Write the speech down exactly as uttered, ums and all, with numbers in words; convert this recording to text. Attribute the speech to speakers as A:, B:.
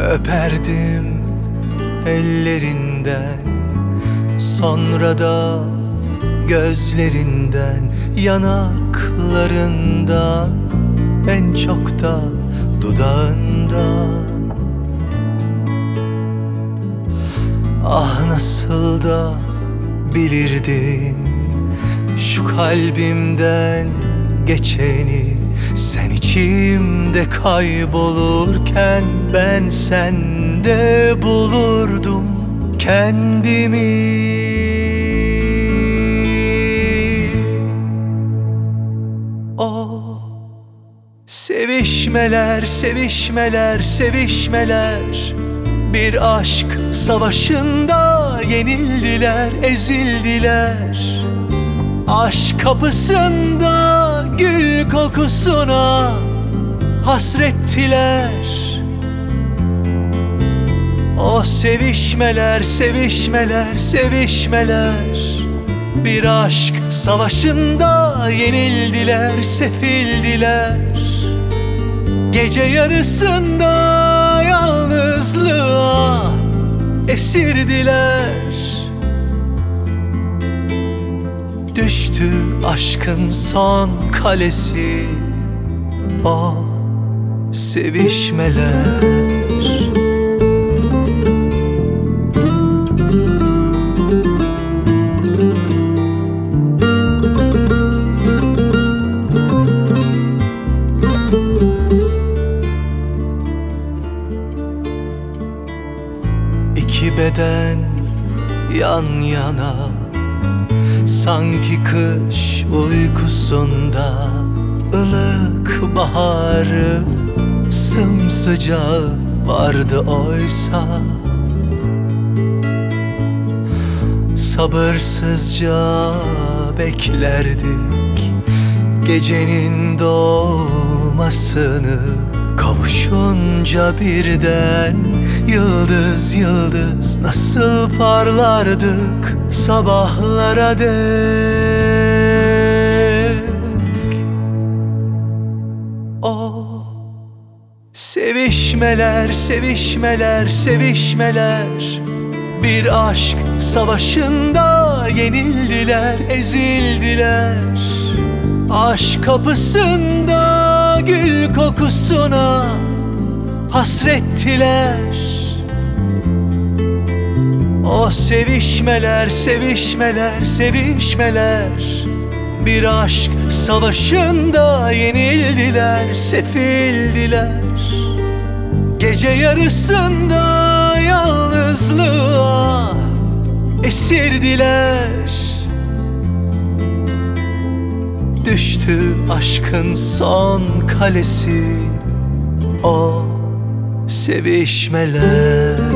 A: Öperdim ellerinden, sonra da gözlerinden, yanaklarından, en çok da dudağından. Ah nasıl da bilirdin şu kalbimden geçeni, sen içimde kaybolurken ben sende bulurdum kendimi. O sevişmeler, sevişmeler, sevişmeler, bir aşk savaşında yenildiler, ezildiler. Aşk kapısında gül kokusuna hasrettiler. O sevişmeler, sevişmeler, sevişmeler, bir aşk savaşında yenildiler, sefildiler. Gece yarısında yalnızlığa esirdiler. Düştü aşkın son kalesi, o sevişmeler. İki beden yan yana, sanki kış uykusunda, ılık baharı sımsıcağı vardı oysa. Sabırsızca beklerdik gecenin doğmasını. Kavuşunca birden yıldız yıldız nasıl parlardık sabahlara dek. O sevişmeler, sevişmeler, sevişmeler, bir aşk savaşında yenildiler, ezildiler. Aşk kapısında gül kokusuna hasrettiler. O sevişmeler, sevişmeler, sevişmeler, bir aşk savaşında yenildiler, sefildiler. Gece yarısında yalnızlığa esirdiler. Düştü aşkın son kalesi, o sevişmeler.